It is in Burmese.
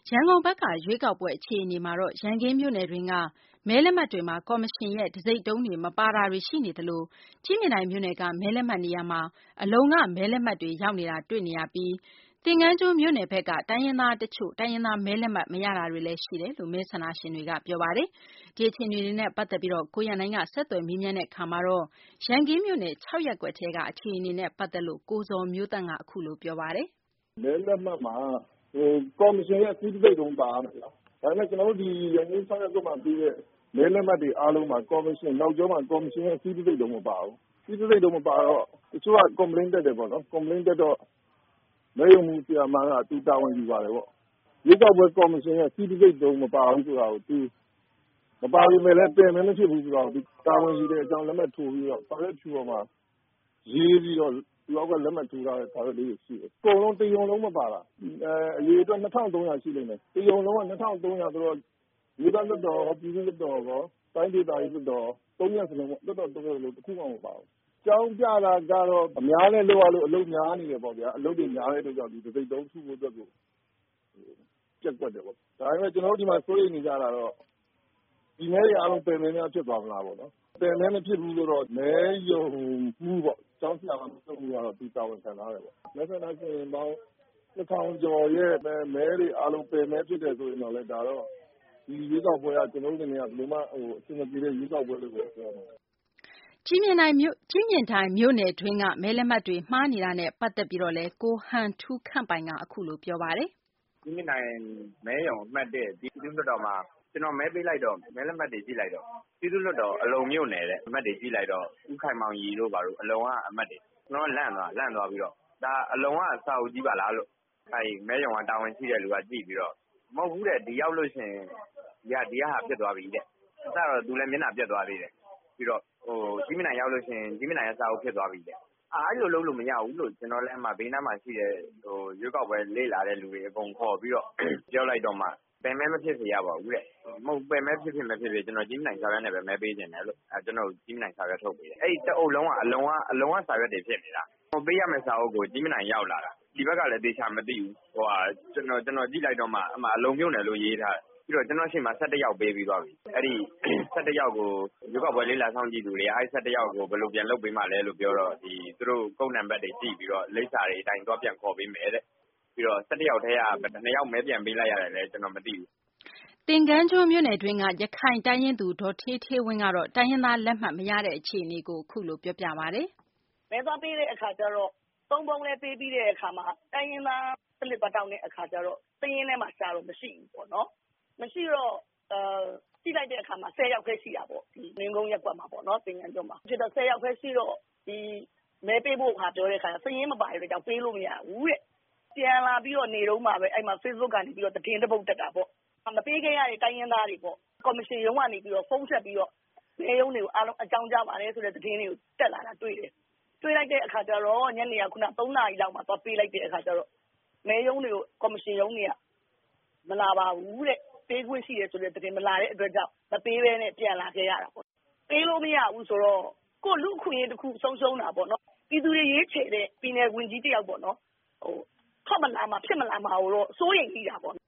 ရန်ကုန်ဘက်ကရွေးကောက်ပွဲအခြေအနေမှာတော့ရန်ကင်းမြို့နယ်တွင်းကမဲလက်မှတ်တွေမှာကော်မရှင်ရဲ့တံဆိပ်တုံးတွေမပါတာတွေရှိနေသလိုကြည့်မြင်တိုင်မြို့နယ်ကမဲလက်မှတ်နေရာမှာအလုံကမဲလက်မှတ်တွေရောက်နေတာတွေ့နေရပြီးသင်္ကန်းကျွန်းမြို့နယ်ဘက်ကတိုင်းရင်းသားတချို့တိုင်းရင်းသားမဲလက်မှတ်မရတာတွေလည်းရှိတယ်လို့မဲဆန္ဒရှင်တွေကပြောပါတယ်။ဒီအခြေအနေတွေနဲ့ပတ်သက်ပြီးကိုရန်နိုင်ကဆက်သွယ်မေးမြန်းတဲ့အခါမှာတော့ရန်ကင်းမြို့နယ်6ရပ်ကွက်ထဲကအခြေအနေနဲ့ပတ်သက်လို့ကိုဇော်မျိုးသန့်ကအခုလိုပြောပါတယ်။မဲလက်မှတ်မှာကော်မရှင်ရဲ့စီးပွားရေးတုံးပါမယ်ဗျာ။ဒါပေမဲ့ကျွန်တော်တို့ဒီရန်ကုန်ဆောင်ရွက်မှာပြီးတဲ့မဲလက်မှတ်တွေအားလုံးမှာကော်မရှင်နောက်ကျောမှာကော်မရှင်ရဲ့စီးပွားရေးတုံးမပါဘူး။စီးပွားရေးတုံးမပါတော့တချို့က complaint တက်တယ်ပေါ့နော်။ complaint တက်တော့မဲရုံမှုဆရာမကသူတာဝန်ယူပါတယ်ပေါ့။ရွေးကောက်ပွဲကော်မရှင်ရဲ့စီးပွားရေးတုံးမပါဘူးဆိုတာကိုသူမပါဘူးမဲ့လည်းပြင်မယ်မဖြစ်ဘူးဆိုတော့ဒီတာဝန်ယူတဲ့အကြောင်းလက်မှတ်ထိုးပြီးတော့ပါရက်ဖြူပေါ်မှာရေးပြီးတော့ဒီလောက်ကလက်မှတ်ထိုးထားတဲ့ကားလေးရှိတယ်။အကုန်လုံးတရုံလုံးမပါတာ။အရေးအတွက်2300ရှိလိမ့်မယ်။တရုံလုံးက2300ဆိုတော့ဒီကလွတ်တော်ပြည်သူ့လွတ်တော်ကောတိုင်းဒေသကြီးလွတ်တော်3ရက်စလုံးလွတ်တော်3ရက်လုံးတစ်ခုမှမပါဘူး။ကြောင်းပြတာကတော့အများနဲ့လောက်ရလို့အလုပ်များနေတယ်ပေါ့ဗျာ။အလုပ်တွေများတဲ့အတွက်ကြောင့်ဒီစိတ်တုံးထုဖို့အတွက်ကိုပြက်ကွက်တယ်ပေါ့။ဒါပေမဲ့ကျွန်တော်တို့ဒီမှာစိုးရိမ်နေကြတာတော့ဒီမဲတွေအားလုံးပယ်မဲများဖြစ်သွားမလားပေါ့နော်။ပယ်မဲမဖြစ်ဘူးဆိုတော့မဲရုံမှုပေါ့။ကျောင်းဆရာမတို့ကတော့ဒီတာဝန်ခံထားတယ်ပေါ့။မဲဆန္ဒရှင်ပေါင်း1000ကျော်ရဲ့မဲတွေအားလုံးပယ်မဲဖြစ်တယ်ဆိုရင်တော့လည်းဒါတော့ဒီရွေးကောက်ပွဲကကျွန်တော်တို့အနေနဲ့ကဘယ်လိုမှအဆင်မပြေတဲ့ရွေးကောက်ပွဲလို့ပြောရမှာ။ကြည်မြင်တိုင်မြို့နယ်တွင်းကမဲလက်မှတ်တွေမှားနေတာနဲ့ပတ်သက်ပြီးတော့လဲကိုဟန်ထူးခန့်ပိုင်ကအခုလိုပြောပါတယ်။ကြည်မြင်တိုင်မဲရုံအမှတ်1ပြည်သူ့လွှတ်တော်မှာကျွန်တော်မဲပေးလိုက်တော့မဲလက်မှတ်တွေကြည့်လိုက်တော့ပြည်သူ့လွှတ်တော်အလုံမြို့နယ်တဲ့အမှတ်တွေကြည့်လိုက်တော့ဥခိုင်မောင်ရီတို့ပါလို့အလုံကအမှတ်တွေကျွန်တော်လန့်သွားပြီးတော့ဒါအလုံကစာအုပ်ကြီးပါလားလို့အဲဒီမဲရုံကတာဝန်ရှိတဲ့လူကကြည့်ပြီးတော့မဟုတ်ဘူးတဲ့ဒီရောက်လို့ရှင်ဒီကဟာဖြစ်သွားပြီတဲ့အစတော့သူလည်းမျက်နှာပြတ်သွားသေးတယ်ပြီးတော့ကြည်မြင်တိုင်ရောက်လို့ရှင်ကြည်မြင်တိုင်ရဲ့စာအုပ်ဖြစ်သွားပြီတဲ့အဲ့လိုလုပ်လို့မရဘူးလို့ကျွန်တော်လည်းအမှဘေးနားမှာရှိတဲ့ရွေးကောက်ပွဲလေ့လာတဲ့လူတွေအကုန်ခေါ်ပြီးတော့ပြောလိုက်တော့မှပယ်မဲမဖြစ်စေရပါဘူးတဲ့မဟုတ်ပယ်မဲဖြစ်မဖြစ်ကျွန်တော်ကြည်မြင်တိုင်စာရွက်နဲ့ပဲမဲပေးခြင်းတယ်လို့ကျွန်တော်ကြည်မြင်တိုင်စာရွက်ထုတ်ပေးတယ်အဲ့ဒီတအုပ်လုံးကအလုံကစာရွက်တွေဖြစ်နေတာပေးရမယ့်စာအုပ်ကိုကြည်မြင်တိုင်ရောက်လာတာဒီဘက်ကလည်းတေချာမသိဘူးကျွန်တော်ကြည့်လိုက်တော့မှအလုံမြို့နယ်လို့ရေးထားပြီးတော့ကျွန်တော်ရှိမှ17ယောက်ပေးပြီးသွားပြီအဲ့ဒီ17ယောက်ကိုရွေးကောက်ပွဲလေးလာဆောင်ကြည့်သူတွေကအဲ့17ယောက်ကိုဘယ်လိုပြန်လုပ်ပေးမှလဲလို့ပြောတော့ဒီသူတို့ကုန်းနံပါတ်တွေကြည့်ပြီးတော့လိပ်စာတွေအတိုင်းသွားပြန်ခေါ်ပေးမယ်တဲ့ပြီးတော့17ယောက်ထဲက2ယောက်မဲပြန်ပေးလိုက်ရတယ်လဲကျွန်တော်မသိဘူးသင်္ကန်းကျွန်းမြို့နယ်တွင်းကရခိုင်တိုင်းရင်းသူဒေါ်ထေးထေးဝင်းကတော့တိုင်းရင်းသားလက်မှတ်မရတဲ့အခြေအနေကိုအခုလိုပြောပြပါတယ်။မဲသွားပေးတဲ့အခါကျတော့3ပုံလဲပေးပြီးတဲ့အခါမှာတိုင်းရင်းသားစလစ်ပတ်တောင်းတဲ့အခါကျတော့သင်းရင်းထဲမှာရှာတော့မရှိဘူးပေါ့နော်။မရှိတော့ကြည့်လိုက်တဲ့အခါမှာ10ယောက်ပဲရှိတာပေါ့ဒီမင်းကုန်းရက်ကွက်မှာပေါ့နော်သင်္ကန်းကျွန်းမှာဖြစ်တော့10ယောက်ပဲရှိတော့ဒီမဲပေးဖို့ခါပြောတဲ့အခါသင်းရင်းမပါတဲ့ကြောင့်ပေးလို့မရဘူးတဲ့။ပြန်လာပြီးတော့နေတော့မှပဲအဲ့မှာ Facebook ကနေပြီးတော့တည်င်းတစ်ပုတ်တက်တာပေါ့။မပေးခဲ့ရတဲ့တိုင်းရင်းသားတွေပေါ့ကော်မရှင်ရုံးကနေပြီးတော့ဖုန်းဆက်ပြီးတော့မဲရုံးတွေကိုအားလုံးအကြောင်းကြားပါတယ်ဆိုတဲ့တည်င်းတွေကိုတက်လာတာတွေ့တယ်။တွေ့လိုက်တဲ့အခါကျတော့ညနေကခုန3နာရီလောက်မှသွားပေးလိုက်တဲ့အခါကျတော့မဲရုံးတွေကိုကော်မရှင်ရုံးတွေကမလာပါဘူးတဲ့ပေးခွင့်ရှိတယ်ဆိုတဲ့တည်င်းမလာတဲ့အတွက်ကြောင့်မပေးဘဲနဲ့ပြန်လာခဲ့ရတာပေါ့ပေးလို့မရဘူးဆိုတော့ကိုလူခွင့်ရေးတစ်ခုဆုံးရှုံးတာပေါ့နော်ပြည်သူတွေရေးချေတဲ့ပြည်နယ်ဝင်ကြီးတယောက်ပေါ့နော်ထွက်မလာမှာဖြစ်မလာမှာတော့စိုးရိမ်နေတာပေါ့